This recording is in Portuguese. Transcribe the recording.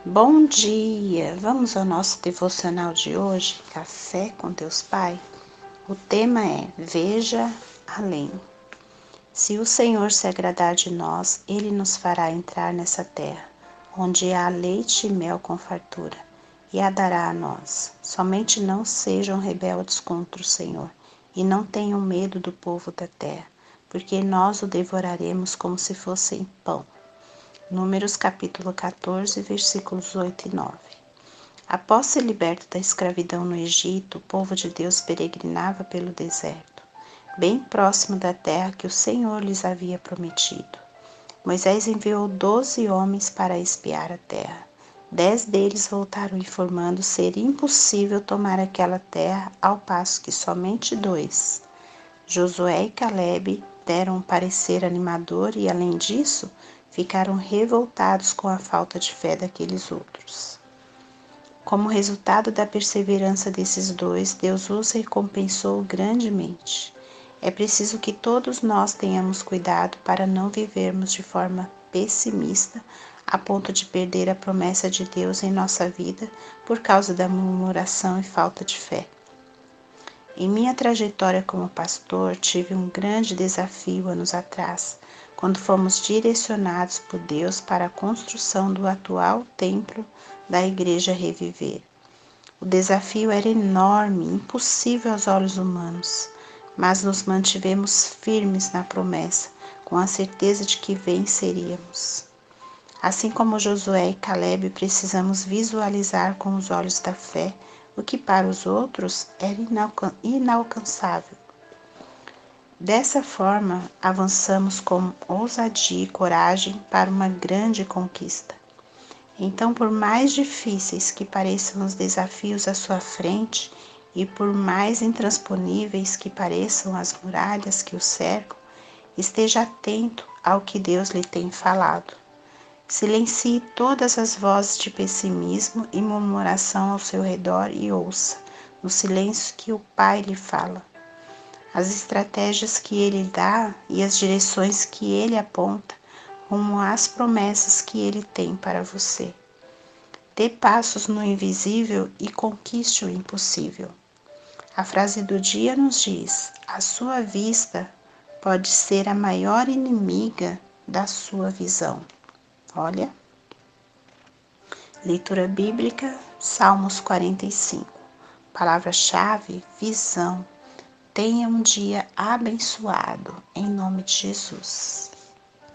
Bom dia! Vamos ao nosso devocional de hoje, Café com Deus Pai. O tema é Veja Além. Se o Senhor se agradar de nós, Ele nos fará entrar nessa terra, onde há leite e mel com fartura, e a dará a nós. Somente não sejam rebeldes contra o Senhor, e não tenham medo do povo da terra, porque nós o devoraremos como se fosse pão. Números capítulo 14, versículos 8 e 9. Após ser liberto da escravidão no Egito, o povo de Deus peregrinava pelo deserto, bem próximo da terra que o Senhor lhes havia prometido. Moisés enviou 12 homens para espiar a terra. 10 deles voltaram informando ser impossível tomar aquela terra, ao passo que somente 2, Josué e Caleb, deram um parecer animador e, além disso, ficaram revoltados com a falta de fé daqueles outros. Como resultado da perseverança desses dois, Deus os recompensou grandemente. É preciso que todos nós tenhamos cuidado para não vivermos de forma pessimista a ponto de perder a promessa de Deus em nossa vida por causa da murmuração e falta de fé. Em minha trajetória como pastor, tive um grande desafio anos atrás, quando fomos direcionados por Deus para a construção do atual templo da Igreja Reviver. O desafio era enorme, impossível aos olhos humanos, mas nos mantivemos firmes na promessa, com a certeza de que venceríamos. Assim como Josué e Caleb, precisamos visualizar com os olhos da fé o que para os outros era inalcançável. Dessa forma, avançamos com ousadia e coragem para uma grande conquista. Então, por mais difíceis que pareçam os desafios à sua frente e por mais intransponíveis que pareçam as muralhas que o cercam, esteja atento ao que Deus lhe tem falado. Silencie todas as vozes de pessimismo e murmuração ao seu redor e ouça, no silêncio que o Pai lhe fala, as estratégias que Ele dá e as direções que Ele aponta rumo às promessas que Ele tem para você. Dê passos no invisível e conquiste o impossível. A frase do dia nos diz: a sua vista pode ser a maior inimiga da sua visão. Olha, leitura bíblica, Salmos 45. Palavra-chave, visão. Tenha um dia abençoado, em nome de Jesus.